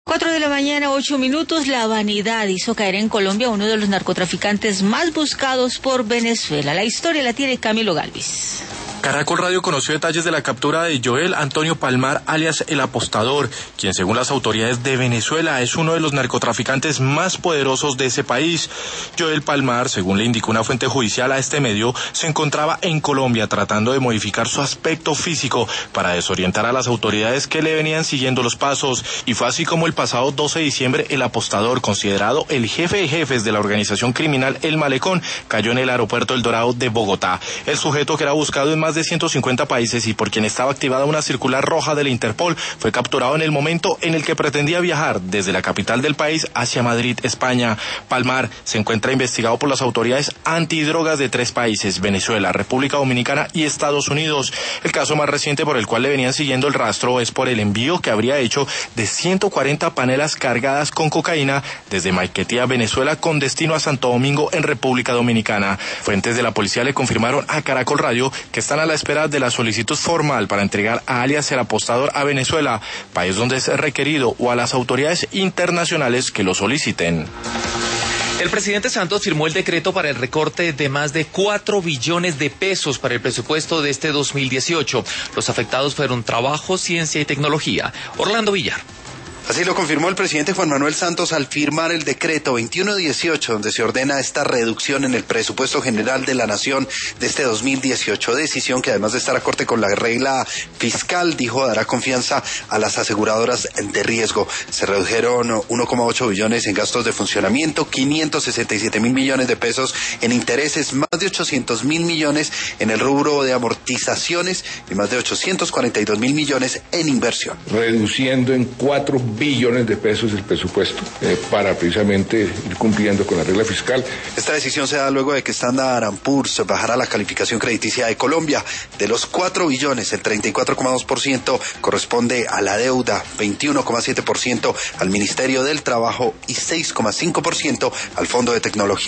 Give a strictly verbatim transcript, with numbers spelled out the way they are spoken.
Cuatro de la mañana, ocho minutos. La vanidad hizo caer en Colombia a uno de los narcotraficantes más buscados por Venezuela. La historia la tiene Camilo Galvis. Caracol Radio conoció detalles de la captura de Joel Antonio Palmar, alias El Apostador, quien según las autoridades de Venezuela es uno de los narcotraficantes más poderosos de ese país. Joel Palmar, según le indicó una fuente judicial a este medio, se encontraba en Colombia tratando de modificar su aspecto físico para desorientar a las autoridades que le venían siguiendo los pasos. Y fue así como el pasado doce de diciembre El Apostador, considerado el jefe de jefes de la organización criminal El Malecón, cayó en el aeropuerto El Dorado de Bogotá. El sujeto, que era buscado en más de ciento cincuenta países y por quien estaba activada una circular roja de la Interpol, fue capturado en el momento en el que pretendía viajar desde la capital del país hacia Madrid, España. Palmar se encuentra investigado por las autoridades antidrogas de tres países: Venezuela, República Dominicana y Estados Unidos. El caso más reciente por el cual le venían siguiendo el rastro es por el envío que habría hecho de ciento cuarenta panelas cargadas con cocaína desde Maiquetía, Venezuela, con destino a Santo Domingo, en República Dominicana. Fuentes de la policía le confirmaron a Caracol Radio que están a la espera de la solicitud formal para entregar a alias El Apostador a Venezuela, país donde es requerido, o a las autoridades internacionales que lo soliciten. El presidente Santos firmó el decreto para el recorte de más de cuatro billones de pesos para el presupuesto de este dos mil dieciocho. Los afectados fueron trabajo, ciencia y tecnología. Orlando Villar. Así lo confirmó el presidente Juan Manuel Santos al firmar el decreto veintiuno dieciocho, donde se ordena esta reducción en el presupuesto general de la Nación de este dos mil dieciocho. Decisión que, además de estar acorde con la regla fiscal, dijo dará confianza a las aseguradoras de riesgo. Se redujeron uno coma ocho billones en gastos de funcionamiento, quinientos sesenta y siete mil millones de pesos en intereses, más de ochocientos mil millones en el rubro de amortizaciones y más de ochocientos cuarenta y dos mil millones en inversión. Reduciendo en cuatro billones de pesos el presupuesto eh, para precisamente ir cumpliendo con la regla fiscal. Esta decisión se da luego de que Standard and Poor's bajara la calificación crediticia de Colombia. De los cuatro billones, el treinta y cuatro coma dos por ciento corresponde a la deuda, veintiuno coma siete por ciento al Ministerio del Trabajo y seis coma cinco por ciento al Fondo de Tecnología.